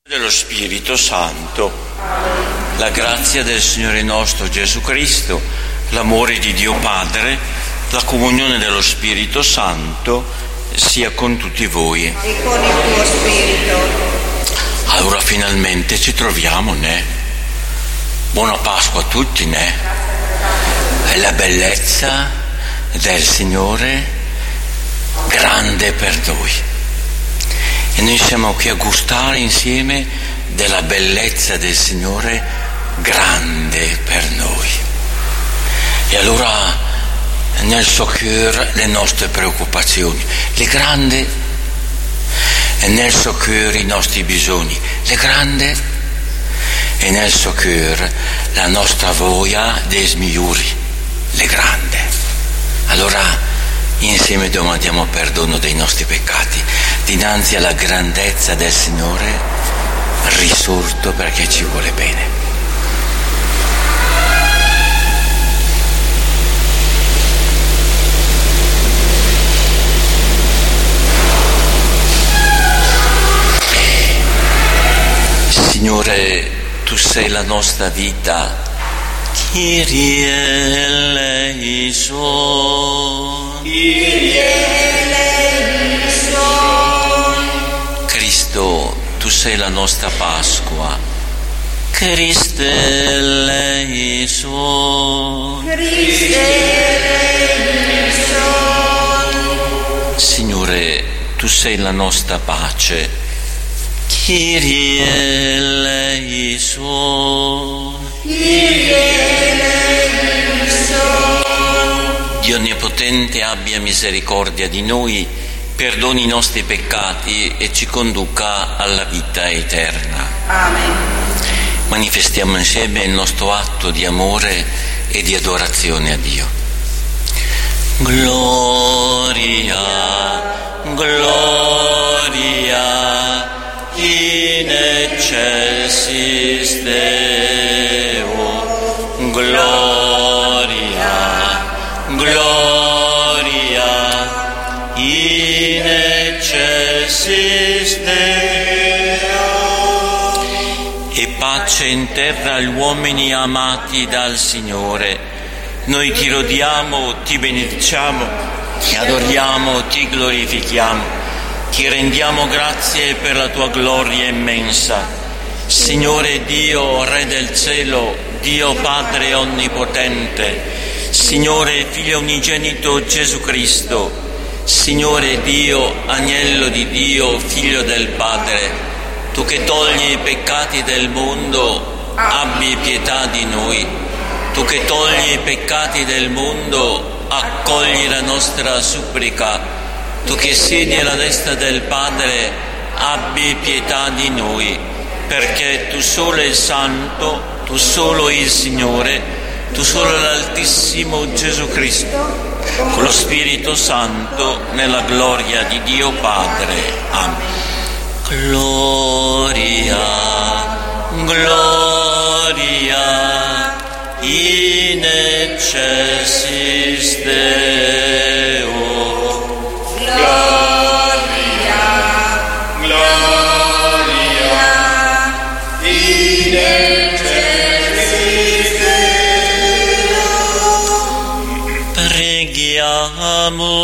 dello Spirito Santo. La grazia del Signore nostro Gesù Cristo, l'amore di Dio Padre, la comunione dello Spirito Santo sia con tutti voi. E con il tuo spirito. Allora finalmente ci troviamo, né? Buona Pasqua a tutti, né? È la bellezza del Signore grande per noi. E noi siamo qui a gustare insieme della bellezza del Signore grande per noi. E allora nel suo cuore le nostre preoccupazioni, le grandi, e nel suo cuore i nostri bisogni, le grandi, e nel suo cuore la nostra voglia dei smigliuri, le grandi. Allora insieme domandiamo perdono dei nostri peccati dinanzi alla grandezza del Signore risorto perché ci vuole bene. Signore, tu sei la nostra vita. Kyrie eleison. Kyrie eleison. Cristo, tu sei la nostra Pasqua. Christe eleison. Christe eleison. Signore, tu sei la nostra pace. Kyrie eleison. Dio Onnipotente abbia misericordia di noi, perdoni i nostri peccati e ci conduca alla vita eterna. Amen. Manifestiamo insieme il nostro atto di amore e di adorazione a Dio. Gloria, gloria in excelsis Deo, gloria, gloria in excelsis Deo. E pace in terra agli uomini amati dal Signore. Noi ti lodiamo, ti benediciamo, ti adoriamo, ti glorifichiamo. Ti rendiamo grazie per la tua gloria immensa. Signore Dio, Re del cielo, Dio Padre onnipotente, Signore Figlio unigenito Gesù Cristo, Signore Dio, Agnello di Dio, Figlio del Padre, tu che togli i peccati del mondo, abbi pietà di noi. Tu che togli i peccati del mondo, accogli la nostra supplica. Tu che siedi alla destra del Padre, abbi pietà di noi, perché tu solo il Santo, tu solo il Signore, tu solo l'Altissimo Gesù Cristo, con lo Spirito Santo, nella gloria di Dio Padre. Amen. Gloria, gloria in excelsis Deo. Gloria, gloria in excelsis Deo. Preghiamo.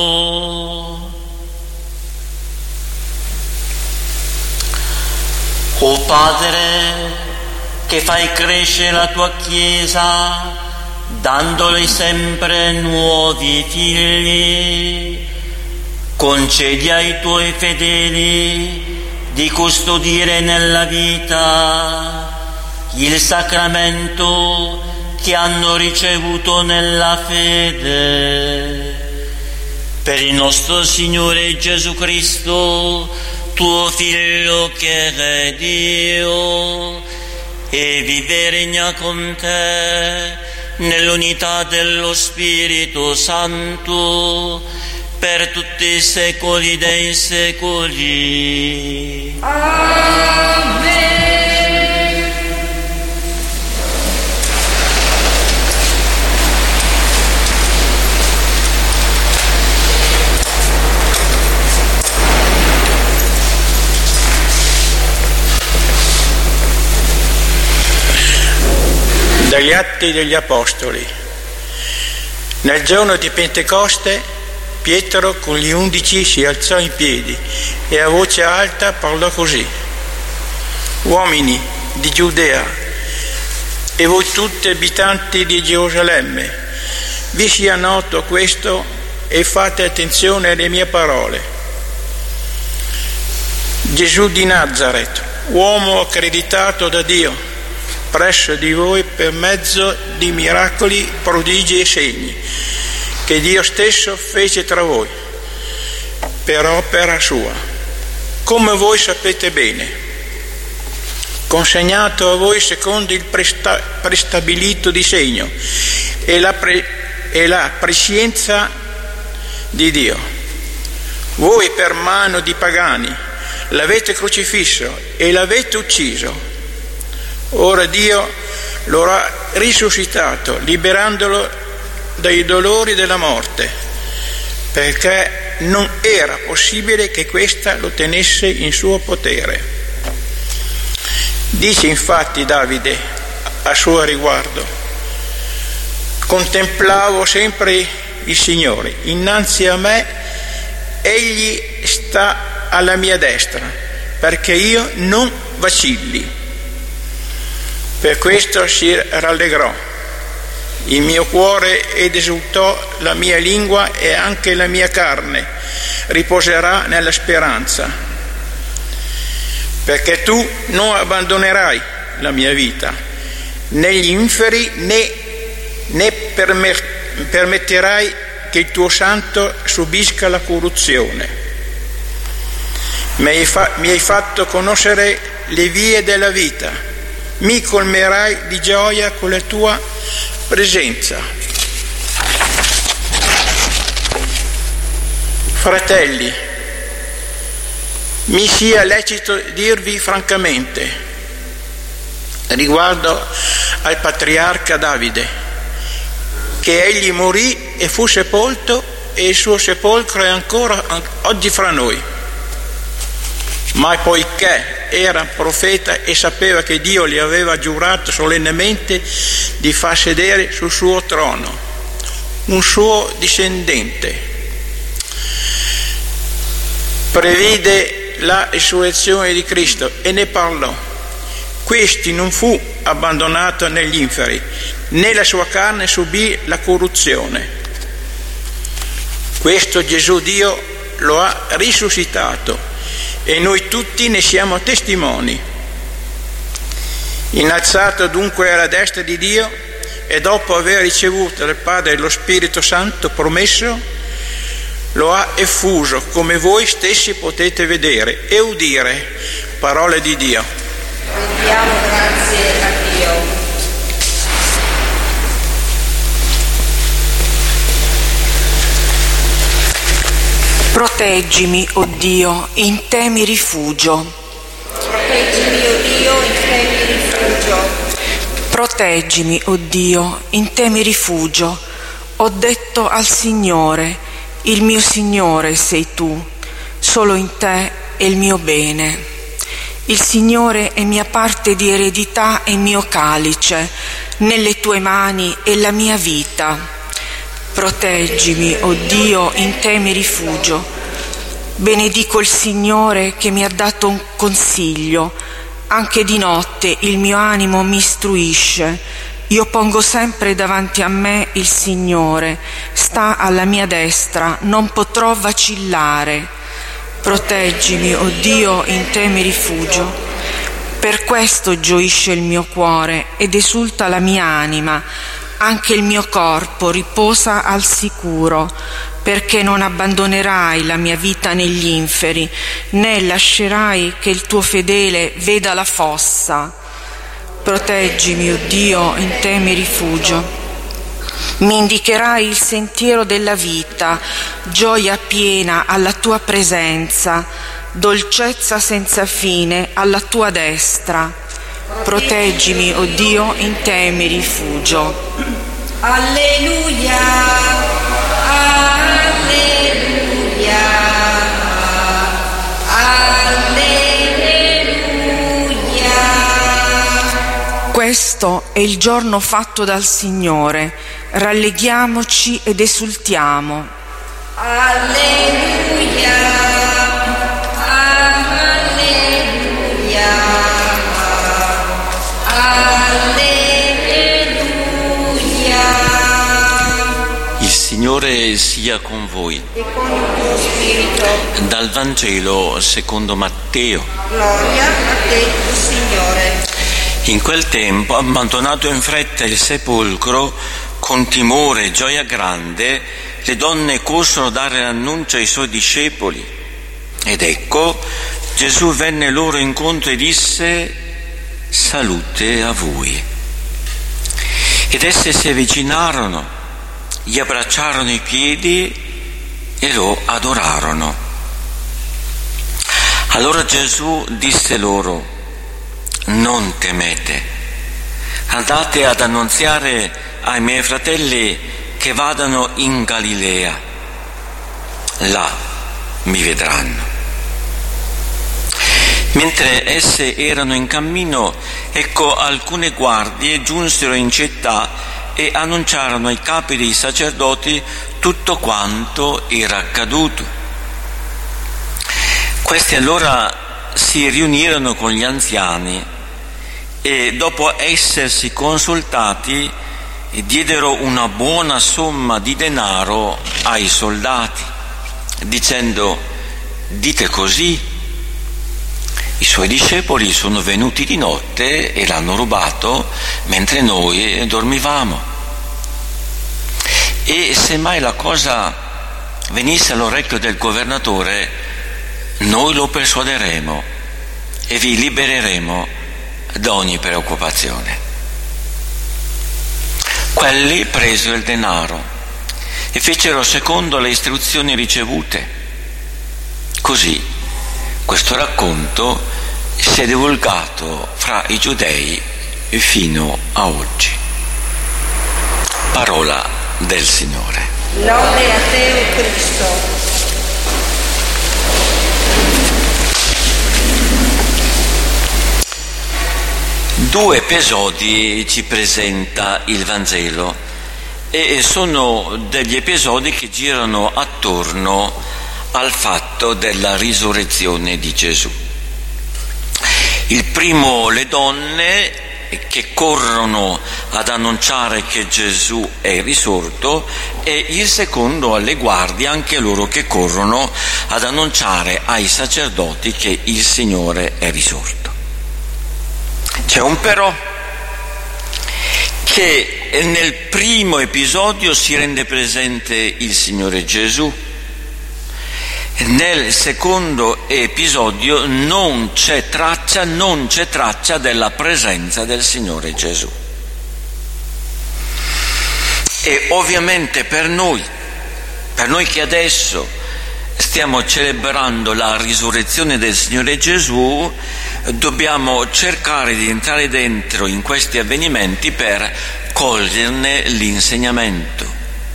O Padre, che fai crescere la tua Chiesa, dandole sempre nuovi figli, concedi ai tuoi fedeli di custodire nella vita il sacramento che hanno ricevuto nella fede. Per il nostro Signore Gesù Cristo, tuo Figlio che è Dio e vive e regna con te nell'unità dello Spirito Santo per tutti i secoli dei secoli. Amen. Dagli Atti degli Apostoli. Nel giorno di Pentecoste Pietro con gli 11 si alzò in piedi e a voce alta parlò così: uomini di Giudea e voi tutti abitanti di Gerusalemme, vi sia noto questo e fate attenzione alle mie parole. Gesù di Nazaret, uomo accreditato da Dio presso di voi per mezzo di miracoli, prodigi e segni che Dio stesso fece tra voi per opera sua, come voi sapete bene, consegnato a voi secondo il prestabilito disegno e la prescienza di Dio. Voi per mano di pagani l'avete crocifisso e l'avete ucciso. Ora Dio lo ha risuscitato, liberandolo dai dolori della morte, perché non era possibile che questa lo tenesse in suo potere. Dice infatti Davide a suo riguardo: contemplavo sempre il Signore, innanzi a me egli sta alla mia destra, perché io non vacilli. Per questo si rallegrò il mio cuore ed esultò la mia lingua, e anche la mia carne riposerà nella speranza, perché tu non abbandonerai la mia vita negli inferi, né permetterai che il tuo santo subisca la corruzione. Mi hai fatto conoscere le vie della vita, mi colmerai di gioia con la tua presenza. Fratelli, mi sia lecito dirvi francamente riguardo al patriarca Davide, che egli morì e fu sepolto, e il suo sepolcro è ancora oggi fra noi. Ma poiché era profeta e sapeva che Dio gli aveva giurato solennemente di far sedere sul suo trono un suo discendente, previde la risurrezione di Cristo e ne parlò. Questi non fu abbandonato negli inferi, né la sua carne subì la corruzione. Questo Gesù Dio lo ha risuscitato, e noi tutti ne siamo testimoni. Innalzato dunque alla destra di Dio, e dopo aver ricevuto dal Padre lo Spirito Santo promesso, lo ha effuso, come voi stessi potete vedere e udire. Parole di Dio. Rendiamo grazie a Dio. Proteggimi, o Dio, in te mi rifugio. Proteggimi, o Dio, in te mi rifugio. Proteggimi, o Dio, in te mi rifugio. Ho detto al Signore, il mio Signore sei tu, solo in te è il mio bene. Il Signore è mia parte di eredità e mio calice, nelle tue mani è la mia vita. Proteggimi, o Dio, in te mi rifugio. Benedico il Signore che mi ha dato un consiglio. Anche di notte il mio animo mi istruisce. Io pongo sempre davanti a me il Signore. Sta alla mia destra, non potrò vacillare. Proteggimi, o Dio, in te mi rifugio. Per questo gioisce il mio cuore ed esulta la mia anima. Anche il mio corpo riposa al sicuro, perché non abbandonerai la mia vita negli inferi, né lascerai che il tuo fedele veda la fossa. Proteggimi, o Dio, in te mi rifugio. Mi indicherai il sentiero della vita, gioia piena alla tua presenza, dolcezza senza fine alla tua destra. Proteggimi, o Dio, in te mi rifugio. Alleluia, alleluia, alleluia. questo è il giorno fatto dal Signore, ralleghiamoci ed esultiamo. Alleluia, alleluia, alleluia. Il Signore sia con voi. E con il tuo spirito. Dal Vangelo secondo Matteo. Gloria a te, Signore. In quel tempo, abbandonato in fretta il sepolcro, con timore e gioia grande, le donne corsero a dare l'annuncio ai suoi discepoli. Ed ecco, Gesù venne loro incontro e disse: salute a voi. Ed esse si avvicinarono, gli abbracciarono i piedi e lo adorarono. Allora Gesù disse loro: non temete, andate ad annunziare ai miei fratelli che vadano in Galilea, là mi vedranno. Mentre esse erano in cammino, ecco, alcune guardie giunsero in città e annunciarono ai capi dei sacerdoti tutto quanto era accaduto. Questi allora si riunirono con gli anziani e, dopo essersi consultati, diedero una buona somma di denaro ai soldati, dicendo: dite così, i suoi discepoli sono venuti di notte e l'hanno rubato mentre noi dormivamo. E se mai la cosa venisse all'orecchio del governatore, noi lo persuaderemo e vi libereremo da ogni preoccupazione. Quelli presero il denaro e fecero secondo le istruzioni ricevute. Così questo racconto si è divulgato fra i giudei fino a oggi. Parola del Signore. Lode a te, o Cristo. Due episodi ci presenta il Vangelo e sono degli episodi che girano attorno al fatto della risurrezione di Gesù. Il primo, le donne che corrono ad annunciare che Gesù è risorto, e il secondo, alle guardie, anche loro che corrono ad annunciare ai sacerdoti che il Signore è risorto. C'è un però, che nel primo episodio si rende presente il Signore Gesù. Nel secondo episodio non c'è traccia della presenza del Signore Gesù. E ovviamente per noi che adesso stiamo celebrando la risurrezione del Signore Gesù, dobbiamo cercare di entrare dentro in questi avvenimenti per coglierne l'insegnamento.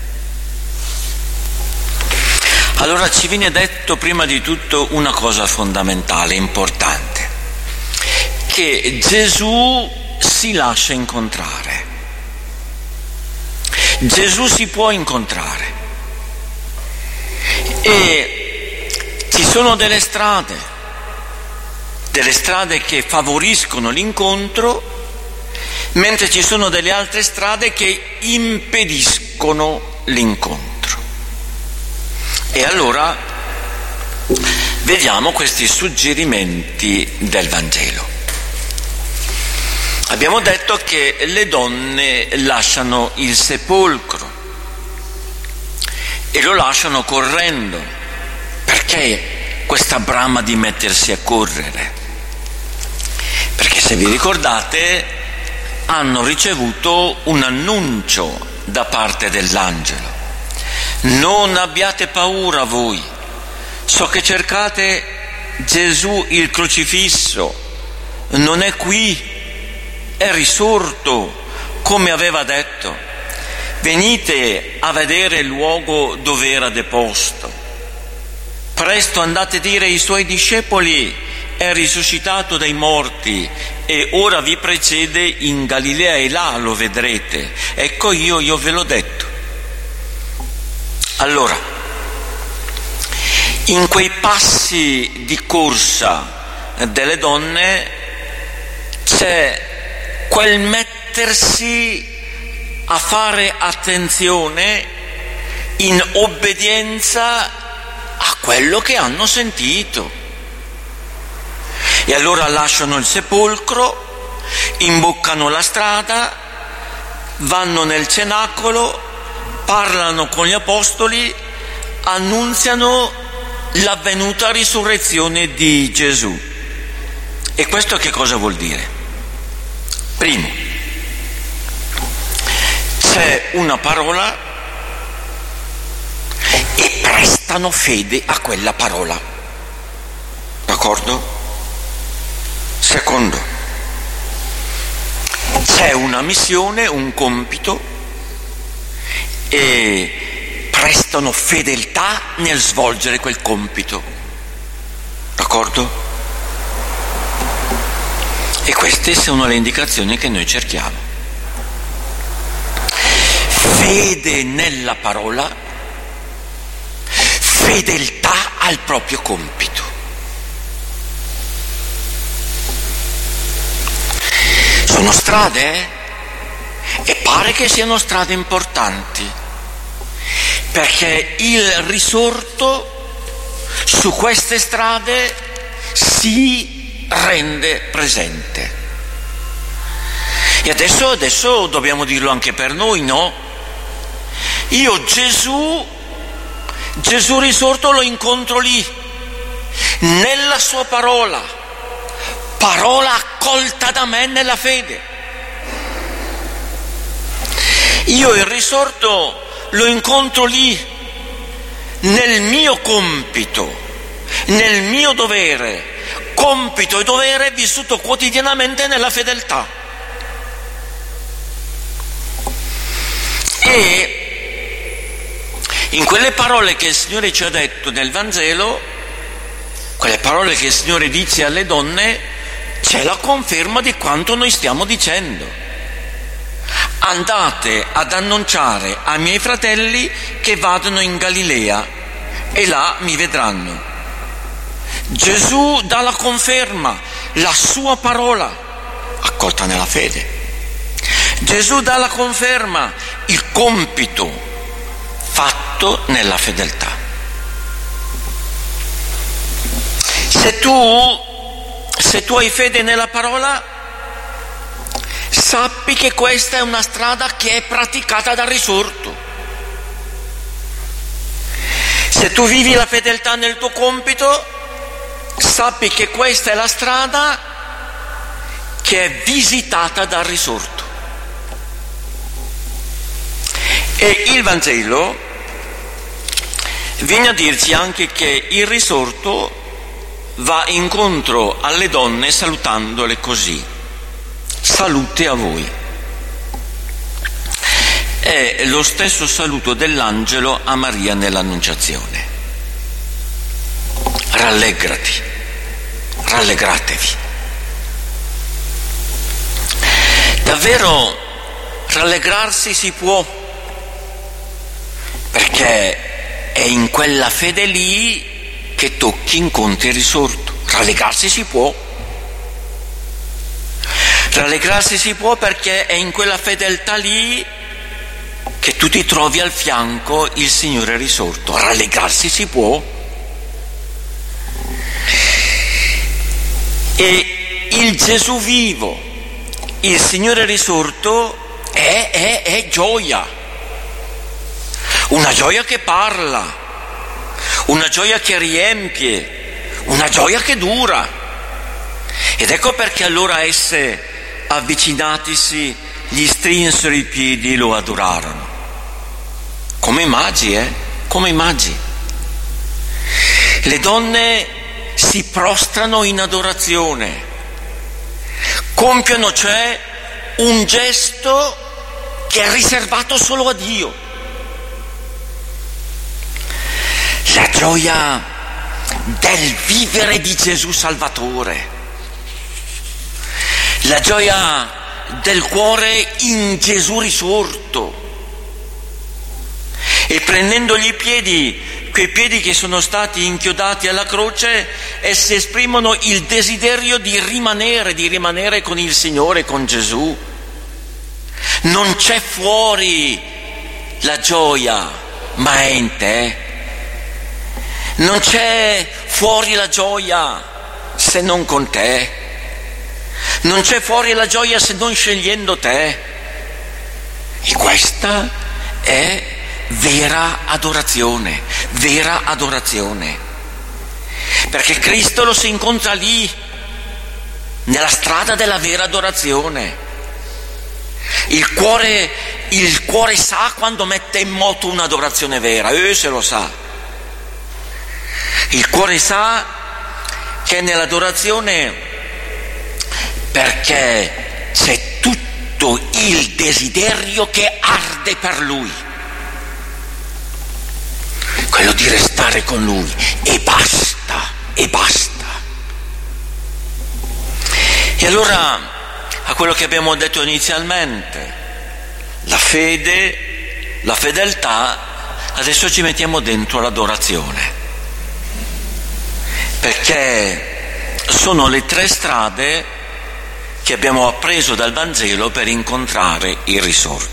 Allora ci viene detto prima di tutto una cosa fondamentale, importante, che Gesù si lascia incontrare. Gesù si può incontrare. E ci sono delle strade che favoriscono l'incontro, mentre ci sono delle altre strade che impediscono l'incontro. E allora vediamo questi suggerimenti del Vangelo. Abbiamo detto che le donne lasciano il sepolcro e lo lasciano correndo. Perché questa brama di mettersi a correre? Perché, se vi ricordate, hanno ricevuto un annuncio da parte dell'angelo: non abbiate paura voi, so che cercate Gesù il crocifisso, non è qui, è risorto come aveva detto, venite a vedere il luogo dove era deposto, presto andate a dire ai suoi discepoli è risuscitato dai morti e ora vi precede in Galilea e là lo vedrete. Ecco io ve l'ho detto. Allora, in quei passi di corsa delle donne c'è quel mettersi a fare attenzione in obbedienza a quello che hanno sentito. E allora lasciano il sepolcro, imboccano la strada, vanno nel cenacolo, parlano con gli apostoli, annunziano l'avvenuta risurrezione di Gesù. E questo che cosa vuol dire? Primo, c'è una parola e prestano fede a quella parola. D'accordo? Secondo, c'è una missione, un compito e prestano fedeltà nel svolgere quel compito. D'accordo? E queste sono le indicazioni che noi cerchiamo. Fede nella parola, fedeltà al proprio compito. Sono strade, e pare che siano strade importanti, perché il risorto su queste strade si rende presente. E adesso dobbiamo dirlo anche per noi, no? Io Gesù risorto lo incontro lì, nella sua parola accolta da me nella fede. Io il risorto lo incontro lì, nel mio compito, nel mio dovere, compito e dovere vissuto quotidianamente nella fedeltà. E in quelle parole che il Signore ci ha detto nel Vangelo, quelle parole che il Signore dice alle donne, c'è la conferma di quanto noi stiamo dicendo. Andate ad annunciare ai miei fratelli che vadano in Galilea e là mi vedranno. Gesù dà la conferma, la sua parola, accolta nella fede. Gesù dà la conferma, il compito fatto nella fedeltà. Se tu hai fede nella parola, sappi che questa è una strada che è praticata dal risorto. Se tu vivi la fedeltà nel tuo compito, sappi che questa è la strada che è visitata dal risorto. E il Vangelo viene a dirci anche che il risorto va incontro alle donne salutandole così: salute a voi. È lo stesso saluto dell'angelo a Maria nell'Annunciazione. Rallegrati, rallegratevi. Davvero rallegrarsi si può, perché è in quella fede lì che tocchi, incontri il risorto. Rallegrarsi si può. Rallegrarsi si può perché è in quella fedeltà lì che tu ti trovi al fianco il Signore risorto. Rallegrarsi si può. E il Gesù vivo, il Signore risorto è gioia. Una gioia che parla, una gioia che riempie, una gioia che dura. Ed ecco perché allora esse, avvicinatisi, gli strinsero i piedi e lo adorarono. Come i magi, come i magi. Le donne si prostrano in adorazione, compiono cioè un gesto che è riservato solo a Dio. La gioia del vivere di Gesù Salvatore, la gioia del cuore in Gesù risorto. E prendendogli i piedi, quei piedi che sono stati inchiodati alla croce, essi esprimono il desiderio di rimanere con il Signore, con Gesù. Non c'è fuori la gioia, ma è in te. Non c'è fuori la gioia se non con te. Non c'è fuori la gioia se non scegliendo te. E questa è vera adorazione, perché Cristo lo si incontra lì, nella strada della vera adorazione. Il cuore sa quando mette in moto un'adorazione vera, se lo sa. Il cuore sa che è nell'adorazione perché c'è tutto il desiderio che arde per Lui, quello di restare con Lui, e basta. E allora, a quello che abbiamo detto inizialmente, la fede, la fedeltà, adesso ci mettiamo dentro l'adorazione, perché sono le 3 strade che abbiamo appreso dal Vangelo per incontrare il risorto.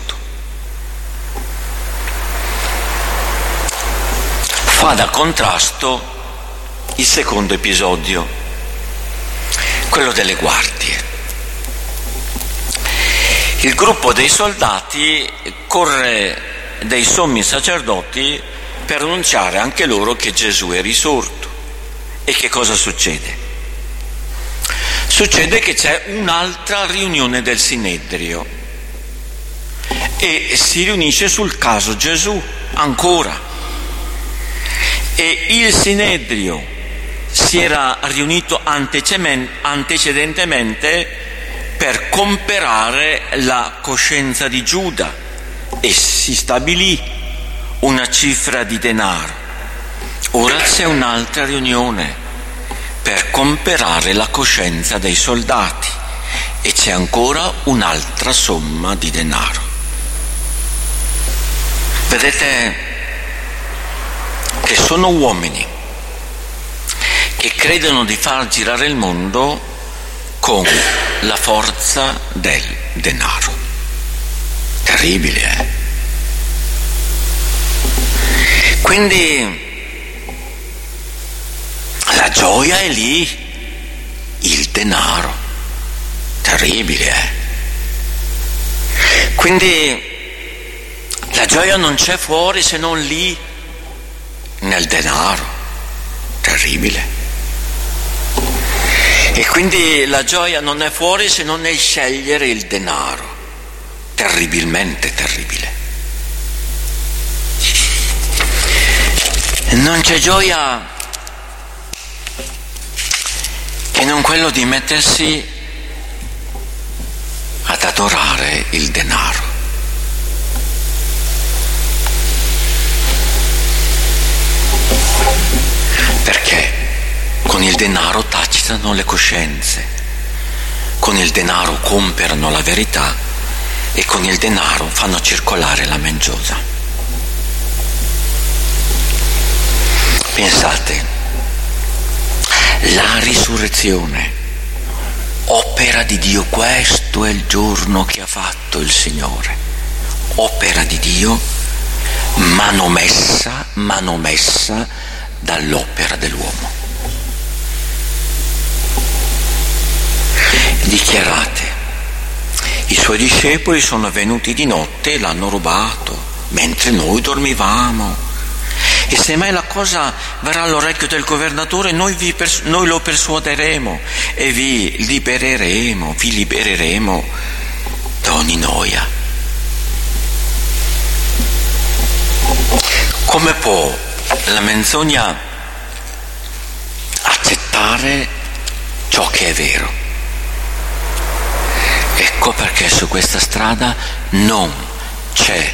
Fa da contrasto il secondo episodio, quello delle guardie. Il gruppo dei soldati corre dai sommi sacerdoti per annunciare anche loro che Gesù è risorto. E che cosa succede? Succede che c'è un'altra riunione del Sinedrio e si riunisce sul caso Gesù ancora. E il Sinedrio si era riunito antecedentemente per comperare la coscienza di Giuda e si stabilì una cifra di denaro. Ora c'è un'altra riunione per comperare la coscienza dei soldati e c'è ancora un'altra somma di denaro. Vedete che sono uomini che credono di far girare il mondo con la forza del denaro. Terribile, Quindi la gioia è lì, il denaro. Terribile, Quindi la gioia non c'è fuori se non lì, nel denaro. Terribile. E quindi la gioia non è fuori se non nel scegliere il denaro. Terribilmente terribile. Non c'è gioia che non quello di mettersi ad adorare il denaro. Perché con il denaro tacitano le coscienze, con il denaro comprano la verità e con il denaro fanno circolare la menzogna. Pensate, la risurrezione, opera di Dio, questo è il giorno che ha fatto il Signore, opera di Dio manomessa dall'opera dell'uomo. Dichiarate, i suoi discepoli sono venuti di notte e l'hanno rubato, mentre noi dormivamo. E se mai la cosa verrà all'orecchio del governatore, noi lo persuaderemo e vi libereremo da ogni noia. Come può la menzogna accettare ciò che è vero? Ecco perché su questa strada non c'è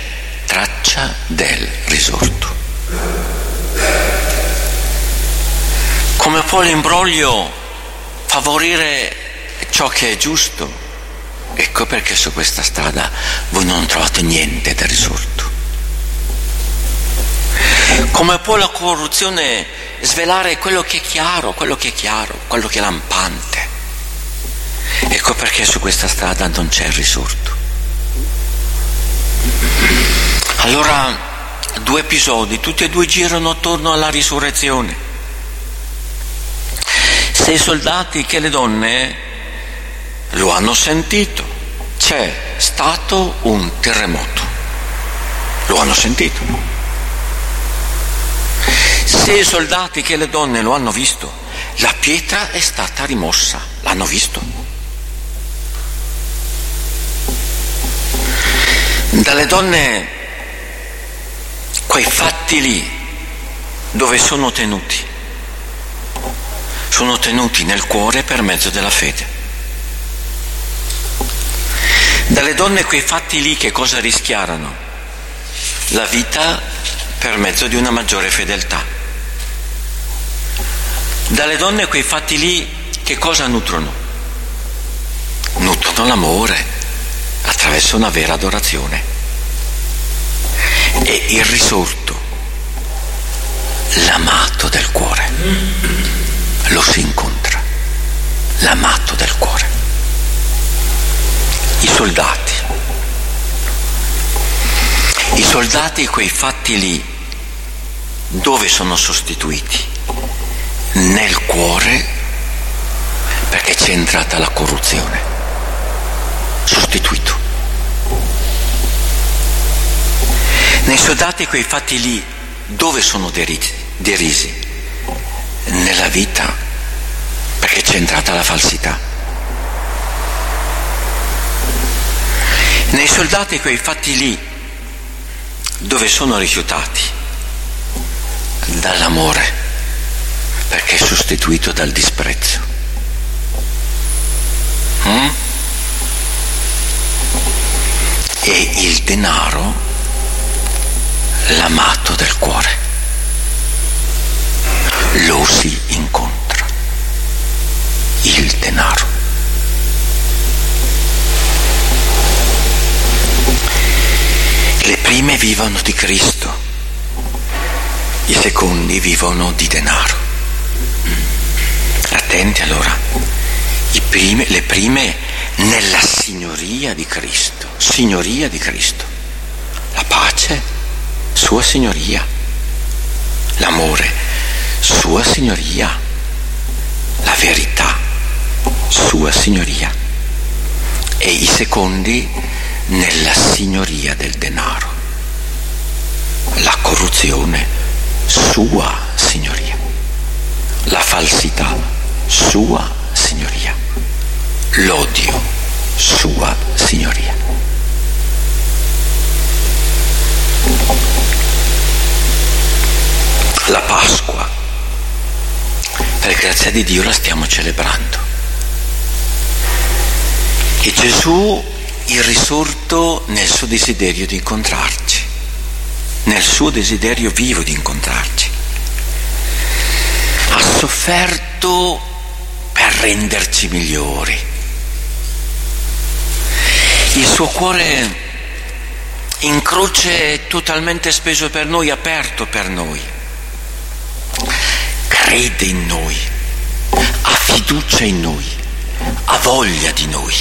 traccia del risorto. Come può l'imbroglio favorire ciò che è giusto? Ecco perché su questa strada voi non trovate niente del risorto. Come può la corruzione svelare quello che è chiaro, quello che è lampante? Ecco perché su questa strada non c'è il risorto. Allora, due episodi, tutti e due girano attorno alla risurrezione. Sia i soldati che le donne lo hanno sentito. C'è stato un terremoto. Lo hanno sentito. Sia i soldati che le donne lo hanno visto. La pietra è stata rimossa. L'hanno visto. Dalle donne quei fatti lì dove sono tenuti nel cuore per mezzo della fede. Dalle donne quei fatti lì che cosa rischiarono? La vita per mezzo di una maggiore fedeltà. Dalle donne quei fatti lì che cosa nutrono? Nutrono l'amore attraverso una vera adorazione. E il risorto, l'amato del cuore, lo si incontra, l'amato del cuore. I soldati quei fatti lì dove sono sostituiti? Nel cuore, perché c'è entrata la corruzione, sostituito. Nei soldati quei fatti lì dove sono derisi? Nella vita, perché c'è entrata la falsità. Nei soldati quei fatti lì dove sono rifiutati? Dall'amore, perché è sostituito dal disprezzo. E il denaro, l'amato del cuore, lo si incontra, il denaro. Le prime vivono di Cristo, i secondi vivono di denaro. Attenti allora, le prime nella signoria di Cristo, la pace, sua signoria, l'amore, sua signoria, la verità, sua signoria, e i secondi nella signoria del denaro, la corruzione, sua signoria, la falsità, sua signoria, l'odio, sua signoria. La Pasqua, per grazia di Dio, la stiamo celebrando. E Gesù, il risorto, nel suo desiderio di incontrarci, nel suo desiderio vivo di incontrarci, ha sofferto per renderci migliori. Il suo cuore in croce è totalmente speso per noi, aperto per noi. Crede in noi, ha fiducia in noi, ha voglia di noi.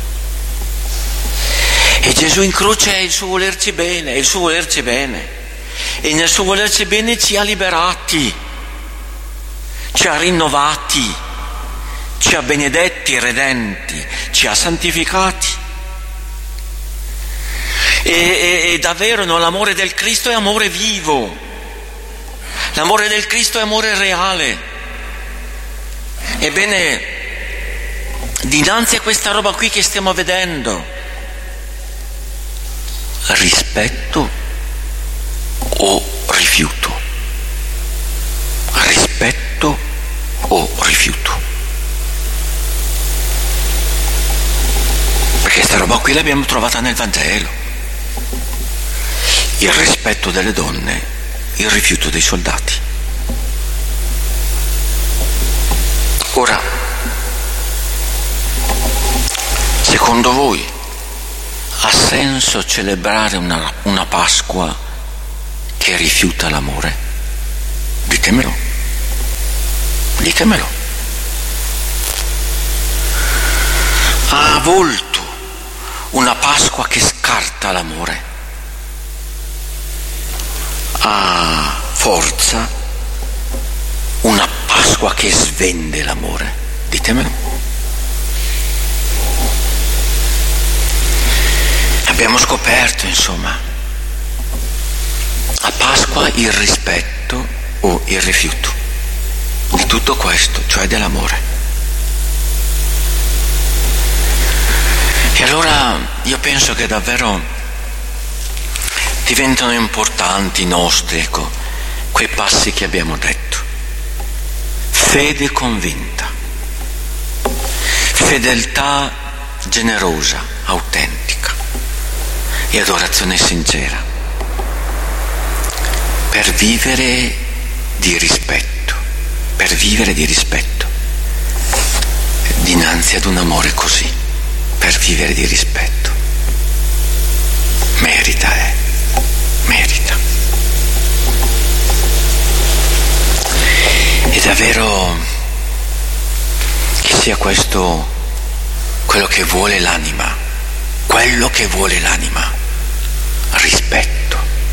E Gesù in croce è il suo volerci bene, e nel suo volerci bene ci ha liberati, ci ha rinnovati, ci ha benedetti e redenti, ci ha santificati. E davvero l'amore del Cristo è amore vivo, l'amore del Cristo è amore reale. Ebbene, dinanzi a questa roba qui che stiamo vedendo, rispetto o rifiuto? Rispetto o rifiuto? Perché questa roba qui l'abbiamo trovata nel Vangelo. Il rispetto delle donne, il rifiuto dei soldati. Ora, secondo voi ha senso celebrare una Pasqua che rifiuta l'amore? Ditemelo. Ditemelo. Ha volto una Pasqua che scarta l'amore? Ha forza una Pasqua che svende l'amore? Ditemelo. Abbiamo scoperto, insomma, a Pasqua il rispetto o il rifiuto di tutto questo, cioè dell'amore. E allora io penso che davvero diventano importanti nostri, ecco, quei passi che abbiamo detto. Fede convinta, fedeltà generosa, autentica e adorazione sincera, per vivere di rispetto, dinanzi ad un amore così, per vivere di rispetto. Merita. È davvero che sia questo quello che vuole l'anima, rispetto.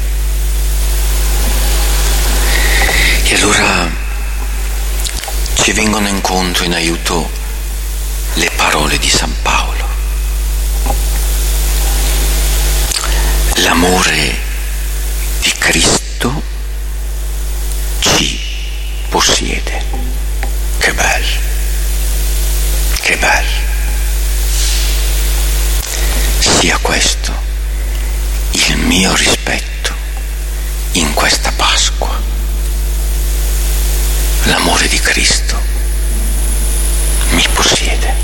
E allora ci vengono incontro, in aiuto, le parole di San Paolo. L'amore di Cristo ci possiede. Che bello. Sia questo il mio rispetto in questa Pasqua. L'amore di Cristo mi possiede.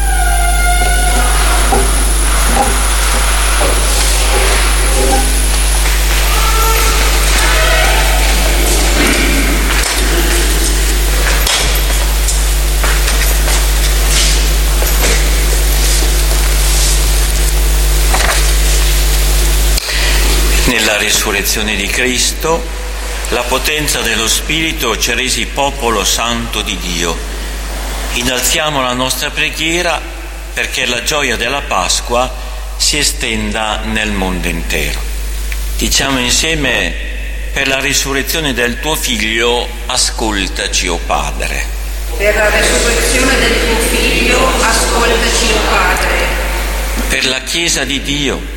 Nella risurrezione di Cristo, la potenza dello Spirito ci ha resi popolo santo di Dio. Innalziamo la nostra preghiera perché la gioia della Pasqua si estenda nel mondo intero. Diciamo insieme: per la risurrezione del tuo Figlio, ascoltaci, o Padre. Per la risurrezione del tuo Figlio, ascoltaci, o Padre. Per la Chiesa di Dio,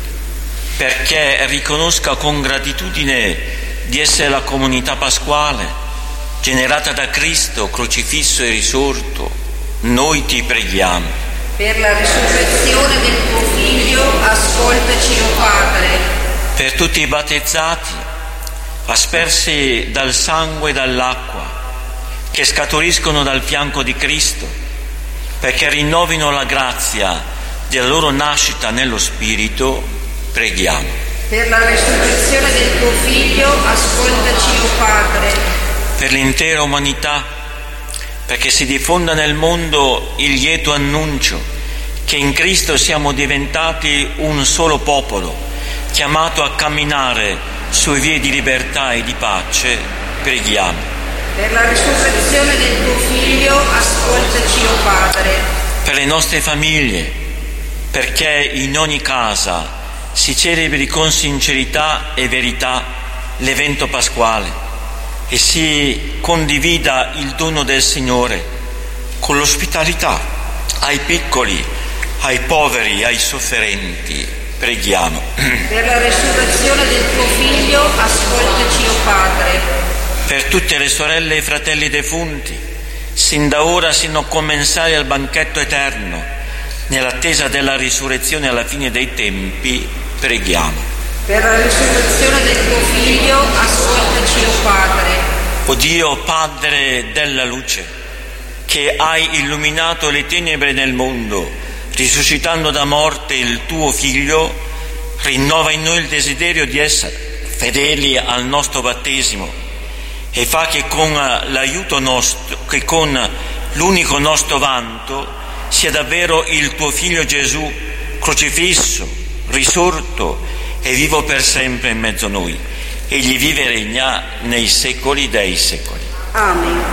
perché riconosca con gratitudine di essere la comunità pasquale, generata da Cristo, crocifisso e risorto, noi ti preghiamo. Per la risurrezione del tuo Figlio, ascoltaci, o Padre. Per tutti i battezzati, aspersi dal sangue e dall'acqua, che scaturiscono dal fianco di Cristo, perché rinnovino la grazia della loro nascita nello Spirito, preghiamo. Per la risurrezione del tuo Figlio, ascoltaci, o Padre. Per l'intera umanità, perché si diffonda nel mondo il lieto annuncio che in Cristo siamo diventati un solo popolo, chiamato a camminare sui vie di libertà e di pace, preghiamo. Per la risurrezione del tuo Figlio, ascoltaci, o Padre. Per le nostre famiglie, perché in ogni casa si celebri con sincerità e verità l'evento pasquale e si condivida il dono del Signore con l'ospitalità ai piccoli, ai poveri, ai sofferenti. Preghiamo. Per la risurrezione del tuo Figlio, ascoltaci, o Padre. Per tutte le sorelle e fratelli defunti, sin da ora sino a commensali al banchetto eterno, nell'attesa della risurrezione alla fine dei tempi, preghiamo. Per la risurrezione del tuo Figlio, ascoltaci, o Padre. O Dio, Padre della luce, che hai illuminato le tenebre del mondo, risuscitando da morte il tuo Figlio, rinnova in noi il desiderio di essere fedeli al nostro battesimo e fa che con l'aiuto nostro, che con l'unico nostro vanto sia davvero il tuo Figlio Gesù, crocifisso, risorto e vivo per sempre in mezzo a noi. Egli vive e regna nei secoli dei secoli. Amen.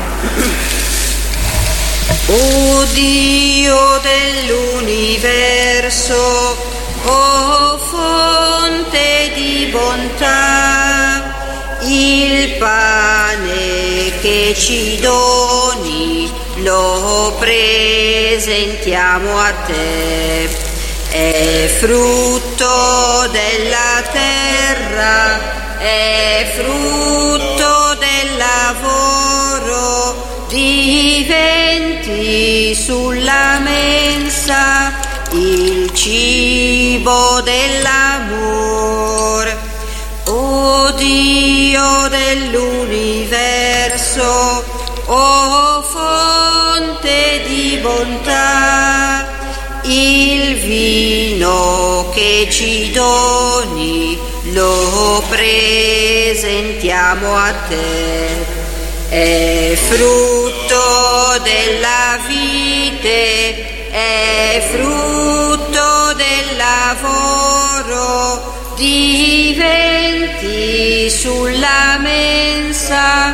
O Dio dell'universo, o fonte di bontà, il pane che ci doni lo presentiamo a te. È frutto della terra, è frutto del lavoro di venti sulla mensa, il cibo dell'amor. O Dio dell'universo, o fonte di bontà, il vino che ci doni lo presentiamo a te. È frutto della vite, è frutto del lavoro di venti sulla mensa,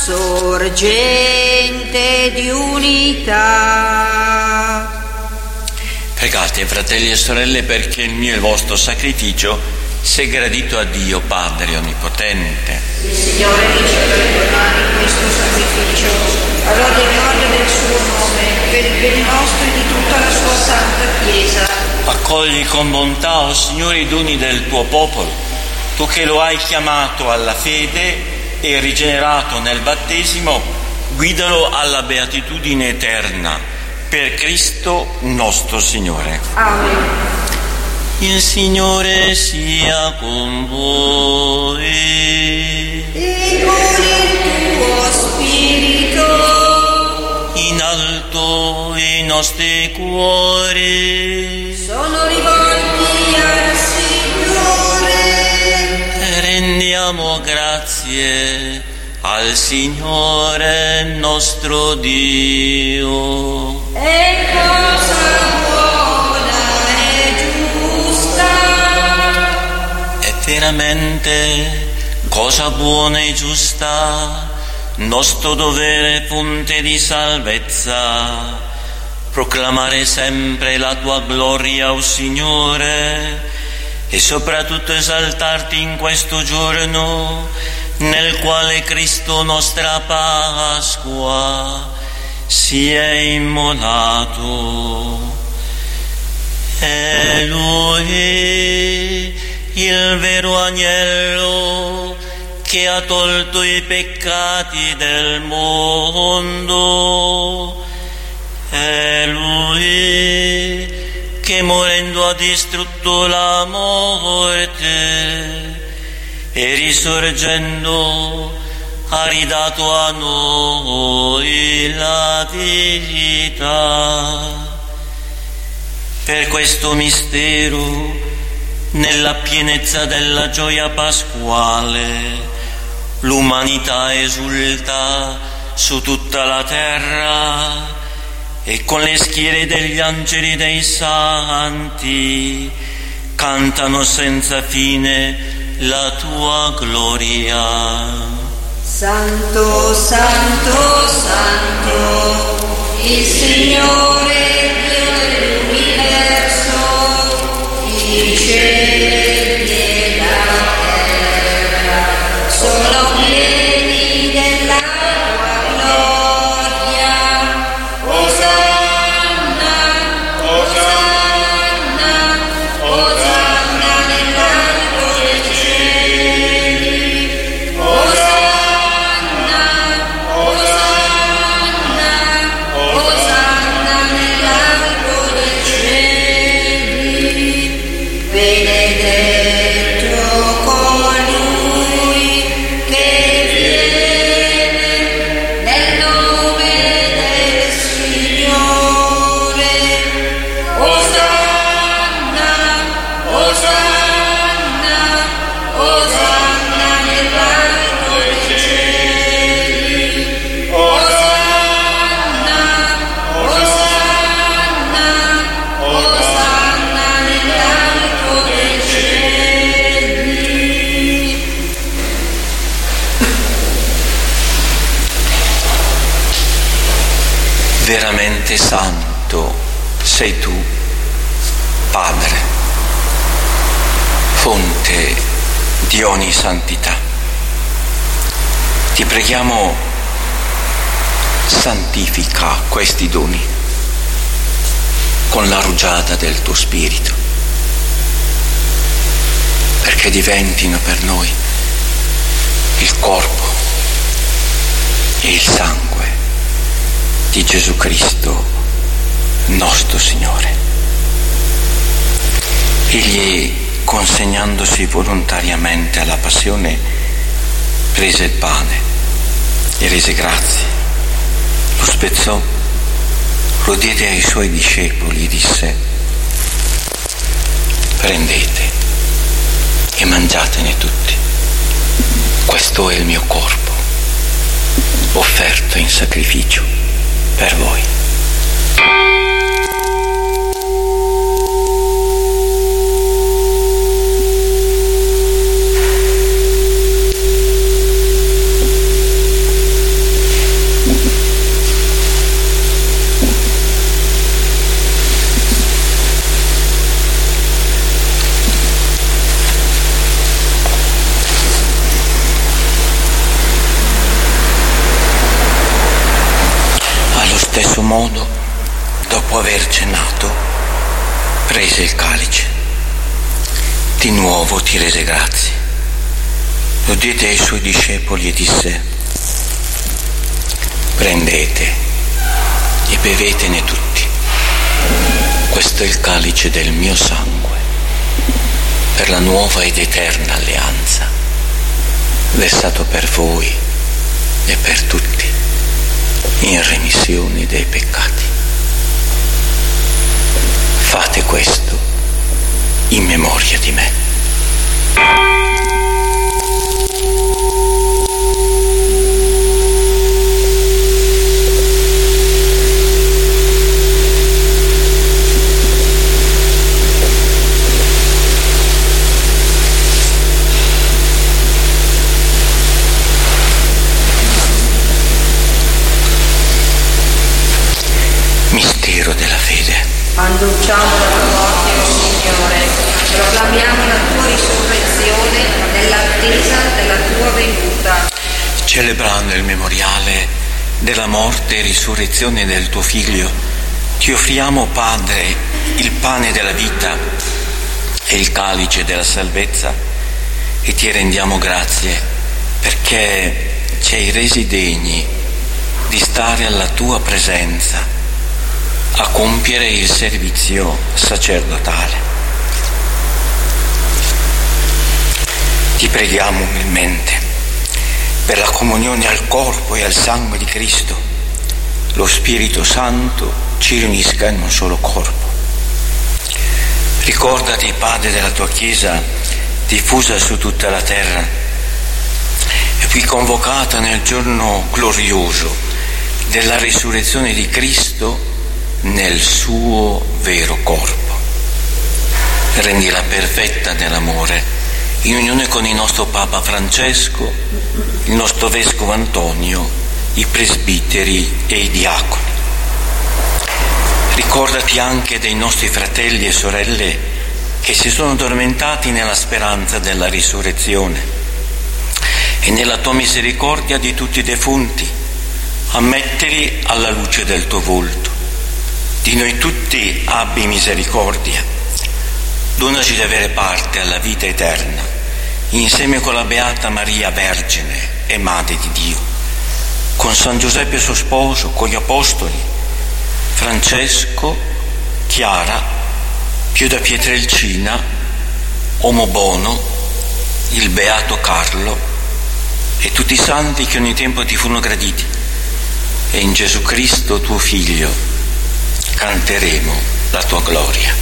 sorgente di unità. Pregate, fratelli e sorelle, perché il mio e il vostro sacrificio sia gradito a Dio Padre Onnipotente. Il Signore riceva le tue mani questo sacrificio, alla gloria del suo nome, per il bene nostro e di tutta la sua santa Chiesa. Accogli con bontà, o Signore, i doni del tuo popolo, tu che lo hai chiamato alla fede e rigenerato nel battesimo, guidalo alla beatitudine eterna. Per Cristo nostro Signore. Amen. Il Signore sia con voi. E con il tuo spirito. In alto i nostri cuori Sono rivolti al Signore. Rendiamo grazie al Signore nostro Dio. È cosa buona e giusta. È veramente cosa buona e giusta, nostro dovere fonte di salvezza, proclamare sempre la tua gloria, o Signore, e soprattutto esaltarti in questo giorno nel quale Cristo nostra Pasqua si è immolato. È Lui, il vero agnello che ha tolto i peccati del mondo. È Lui che morendo ha distrutto la morte e risorgendo ha ridato a noi la vita. Per questo mistero, nella pienezza della gioia pasquale, l'umanità esulta su tutta la terra e con le schiere degli angeli dei santi cantano senza fine la tua gloria. Santo, santo, santo, il Signore Dio dell'universo, i cieli e la terra sono pieni della tua gloria. Osanna, Osanna, Osanna nell'alto dei cieli. Osanna, Osanna, Osanna veramente santo sei tu, Padre, fonte di ogni santità. Ti preghiamo, santifica questi doni con la rugiada del tuo Spirito, perché diventino per noi il corpo e il sangue di Gesù Cristo, nostro Signore. Egli, consegnandosi volontariamente alla passione, prese il pane e rese grazie, lo spezzò, lo diede ai suoi discepoli e disse: prendete e mangiatene tutti, questo è il mio corpo, offerto in sacrificio per voi. Allo stesso modo, dopo aver cenato, prese il calice. Di nuovo ti rese grazie. Lo diede ai suoi discepoli e disse: prendete e bevetene tutti. Questo è il calice del mio sangue, per la nuova ed eterna alleanza, versato per voi e per tutti, in remissione dei peccati. Fate questo in memoria di me. Mistero della fede. Annunciamo la tua morte, o Signore, proclamiamo la tua risurrezione nell'attesa della tua venuta. Celebrando il memoriale della morte e risurrezione del tuo Figlio, ti offriamo, Padre, il pane della vita e il calice della salvezza, e ti rendiamo grazie perché ci hai resi degni di stare alla tua presenza a compiere il servizio sacerdotale. Ti preghiamo umilmente per la comunione al corpo e al sangue di Cristo. Lo Spirito Santo ci riunisca in un solo corpo. Ricordati, Padre, della tua Chiesa diffusa su tutta la terra e qui convocata nel giorno glorioso della risurrezione di Cristo nel suo vero corpo. Rendila perfetta nell'amore, in unione con il nostro Papa Francesco, il nostro Vescovo Antonio, i presbiteri e i diaconi. Ricordati anche dei nostri fratelli e sorelle che si sono addormentati nella speranza della risurrezione, e nella tua misericordia di tutti i defunti ammettili alla luce del tuo volto. Di noi tutti abbi misericordia, donaci di avere parte alla vita eterna, insieme con la Beata Maria Vergine e Madre di Dio, con San Giuseppe suo sposo, con gli Apostoli, Francesco, Chiara, Pio da Pietrelcina, Omo Bono, il Beato Carlo e tutti i santi che ogni tempo ti furono graditi, e in Gesù Cristo tuo Figlio canteremo la tua gloria.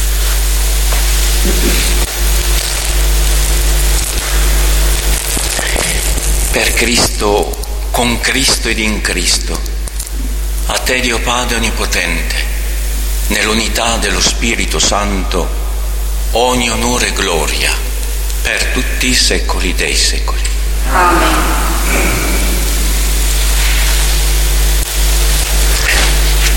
Per Cristo, con Cristo ed in Cristo, a te, Dio Padre Onnipotente, nell'unità dello Spirito Santo, ogni onore e gloria per tutti i secoli dei secoli. Amen.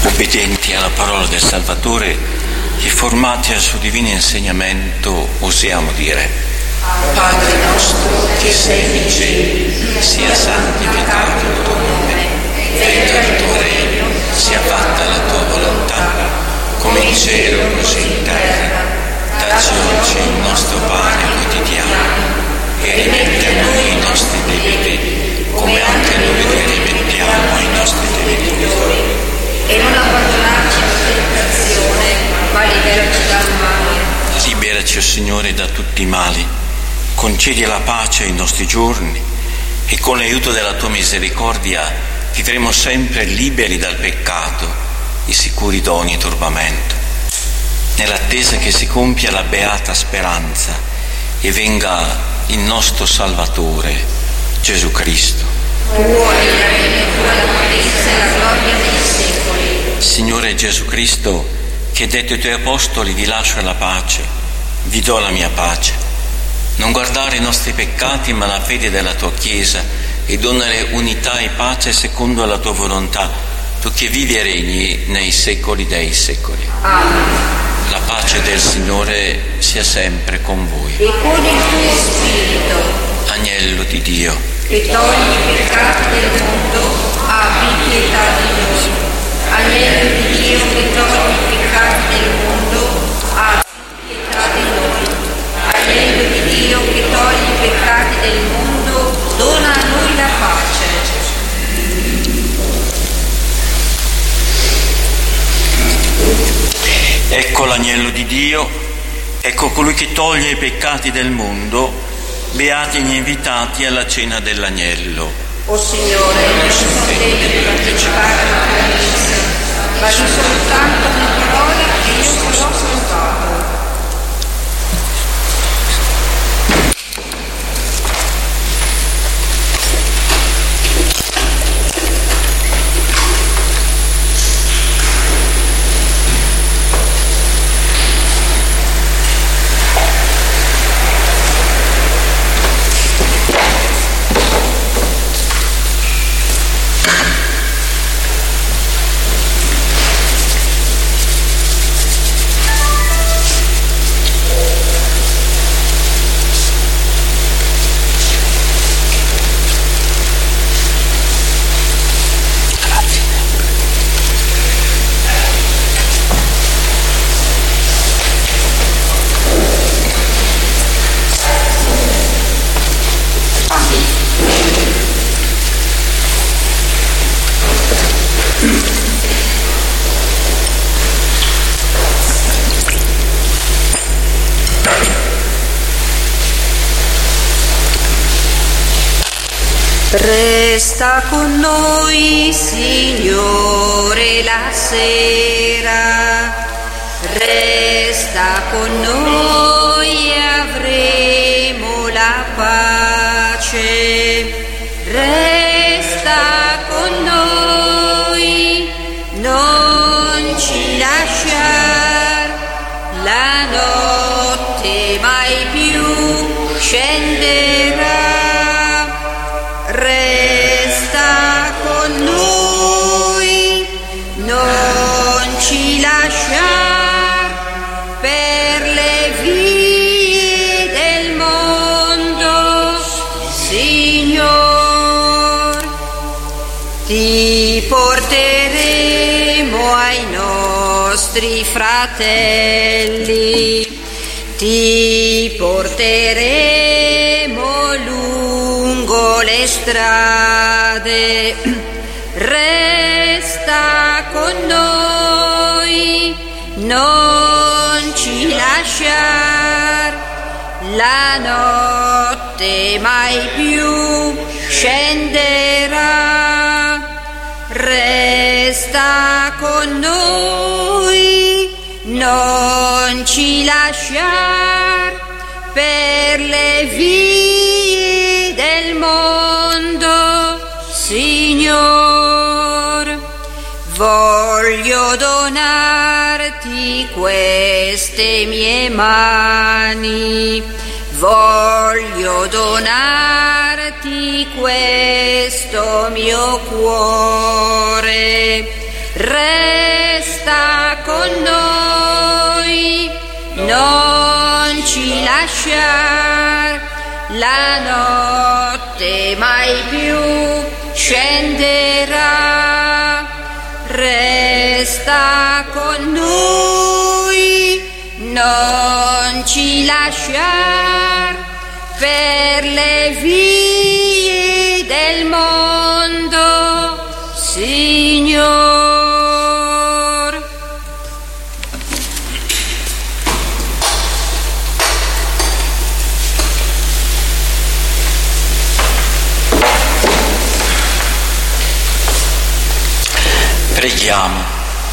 Obbedienti alla parola del Salvatore e formati al suo divino insegnamento, osiamo dire: Padre nostro che sei nei cieli, sia santificato il tuo nome, venga il tuo regno, sia fatta la tua volontà, come in cielo così in terra. Dacci oggi il nostro pane quotidiano e rimetti a noi i nostri debiti, come anche noi rimettiamo ai nostri debitori. E non abbandonarci alla tentazione, ma liberaci dal male. Liberaci, o Signore, da tutti i mali. Concedi la pace ai nostri giorni e con l'aiuto della tua misericordia vivremo sempre liberi dal peccato e sicuri da ogni turbamento, nell'attesa che si compia la beata speranza e venga il nostro Salvatore, Gesù Cristo. Tuo è il regno, tua la potenza e la gloria dei secoli. Signore Gesù Cristo, che hai detto ai tuoi apostoli: vi lascio la pace, vi do la mia pace. Non guardare i nostri peccati, ma la fede della tua Chiesa, e donare unità e pace secondo la tua volontà, tu che vivi e regni nei secoli dei secoli. Amen. La pace del Signore sia sempre con voi. E con il tuo spirito, Agnello di Dio, che togli i peccati del mondo, abbi pietà di noi. Agnello di Dio, che togli i peccati del mondo, abbi pietà di noi. Agnello di Dio, che togli i peccati del mondo, dona a noi la pace. ecco l'agnello di Dio, ecco colui che toglie i peccati del mondo. Beati gli invitati alla cena dell'agnello. O Signore, non sono degno di partecipare alla tua messa, ma di soltanto una parola che io sarò salvato. Resta con noi, Signore, la sera, resta con noi e avremo la pace. Resta con noi, non ci lasciar la notte mai più scenderà. Resta con noi, non ci lasciar per le vie del mondo, Signor. Ti porteremo ai nostri fratelli, ti porteremo lungo le strade. Resta con noi, non ci lasciar la notte mai più scenderà. Resta con noi, non ci lasciar per le vie del mondo, Signor. Voglio donarti queste mie mani, voglio donarti questo mio cuore, resta con noi, non ci lasciar la notte mai più scenderà, resta con noi, non ci lasciar per le vie del mondo, Signor. Preghiamo.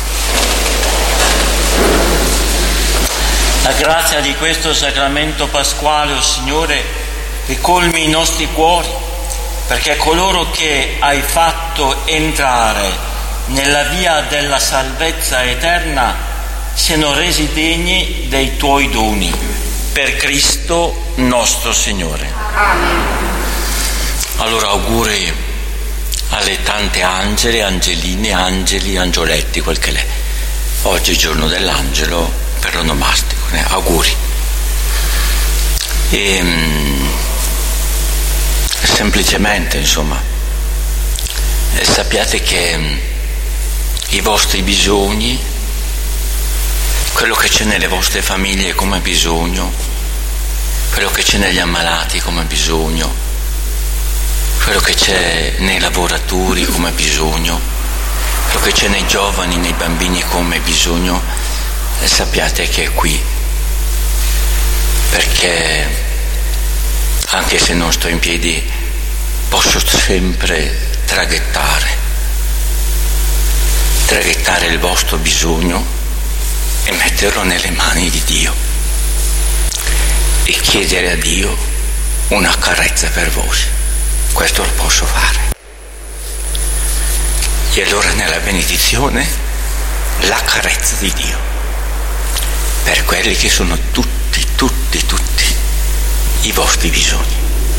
La grazia di questo sacramento pasquale, o Signore, ricolmi i nostri cuori, perché coloro che hai fatto entrare nella via della salvezza eterna siano resi degni dei tuoi doni. Per Cristo nostro Signore. Amen. Allora auguri alle tante angele, angeline, angeli, angioletti, quel che l'è. Oggi è il giorno dell'angelo per l'onomastico, auguri. E semplicemente, insomma, sappiate che i vostri bisogni, quello che c'è nelle vostre famiglie come bisogno, quello che c'è negli ammalati come bisogno, quello che c'è nei lavoratori come bisogno, quello che c'è nei giovani, nei bambini come bisogno, sappiate che è qui, perché anche se non sto in piedi posso sempre traghettare il vostro bisogno e metterlo nelle mani di Dio e chiedere a Dio una carezza per voi. Questo lo posso fare. E allora nella benedizione la carezza di Dio per quelli che sono tutti i vostri bisogni.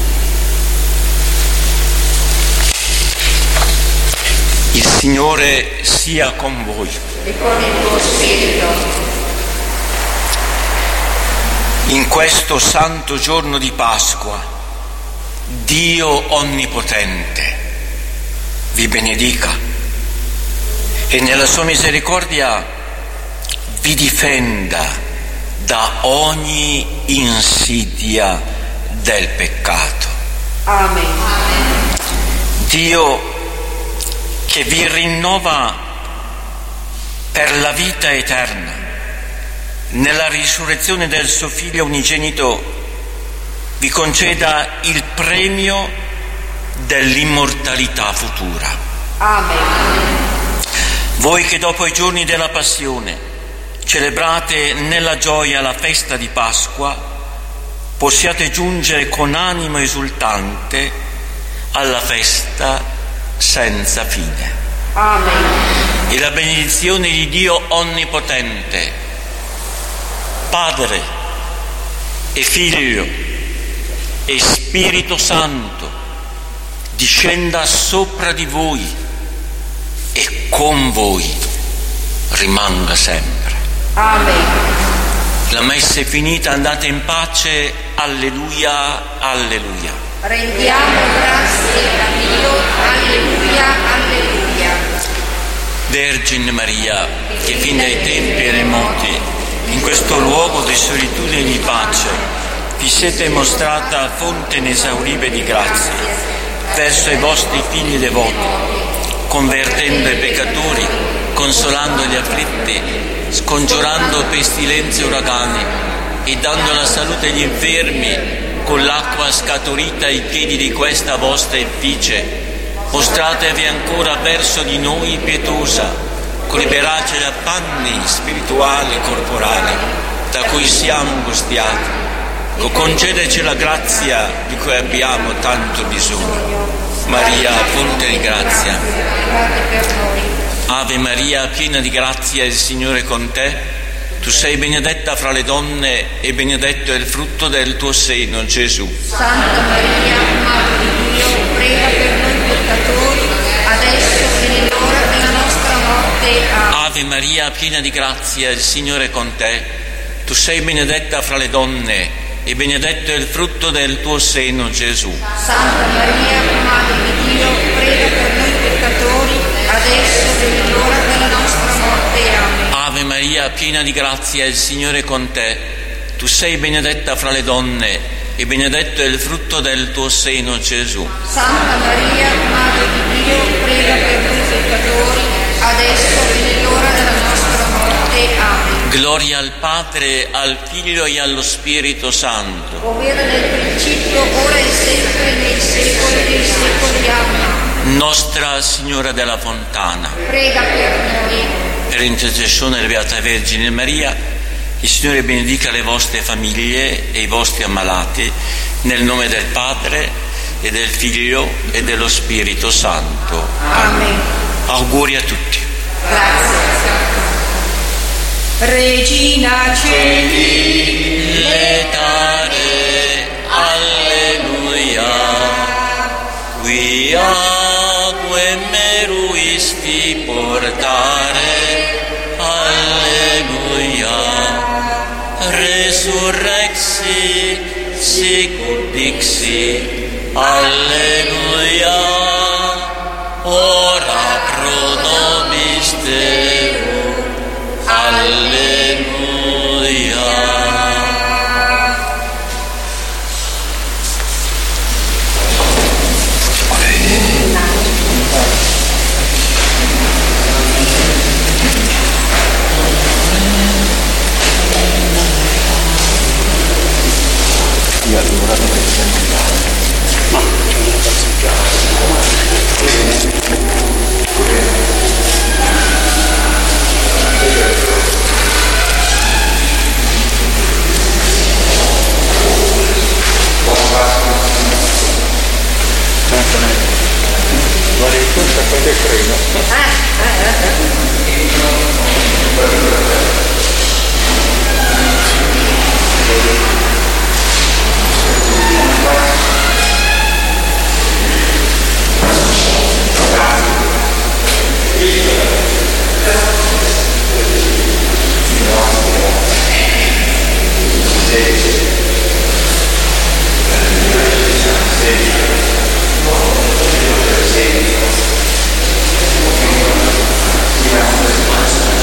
Il Signore sia con voi. E con il tuo spirito. In questo santo giorno di Pasqua, Dio Onnipotente vi benedica e nella sua misericordia vi difenda da ogni insidia del peccato. Amen. Dio che vi rinnova per la vita eterna nella risurrezione del suo Figlio unigenito, vi conceda il premio dell'immortalità futura. Amen. Voi che dopo i giorni della Passione celebrate nella gioia la festa di Pasqua, possiate giungere con animo esultante alla festa senza fine. Amen. E la benedizione di Dio Onnipotente, Padre e Figlio e Spirito Santo, discenda sopra di voi e con voi rimanga sempre. Amen. La messa è finita, andate in pace. Alleluia, alleluia. Rendiamo grazie a Dio. Alleluia, alleluia. Vergine Maria, che fin dai tempi e remoti, in questo luogo di solitudine e di pace, vi siete mostrata fonte inesauribile di grazie verso i vostri figli devoti, convertendo i peccatori, consolando gli afflitti, scongiurando pestilenze e uragani e dando la salute agli infermi con l'acqua scaturita ai piedi di questa vostra effigie. Mostratevi ancora verso di noi pietosa, con liberaci da panni spirituali e corporali da cui siamo angustiati. Concedeci la grazia di cui abbiamo tanto bisogno. Maria, fonte di grazia. Ave Maria, piena di grazia, il Signore è con te. Tu sei benedetta fra le donne e benedetto è il frutto del tuo seno, Gesù. Santa Maria, Madre di Dio, prega per noi peccatori, adesso e nell'ora della nostra morte. morte. Amen. Ave Maria, piena di grazia, il Signore è con te. Tu sei benedetta fra le donne e benedetto è il frutto del tuo seno, Gesù. Santa Maria, Madre di Dio, prega per noi peccatori, adesso e nell'ora della nostra morte. Amen. Ave Maria, piena di grazia, il Signore è con te. Tu sei benedetta fra le donne e benedetto è il frutto del tuo seno, Gesù. Santa Maria, Madre di Dio, prega per noi peccatori, adesso e nell'ora della nostra morte. Amen. Gloria al Padre, al Figlio e allo Spirito Santo. Come era nel principio, ora e sempre, nei secoli dei secoli. Amen. Nostra Signora della Fontana, Prega per noi. per l'intercessione della Beata Vergine Maria, il Signore benedica le vostre famiglie e i vostri ammalati, nel nome del Padre e del Figlio e dello Spirito Santo. Amen. Auguri a tutti. Grazie. Regina Celi, L'età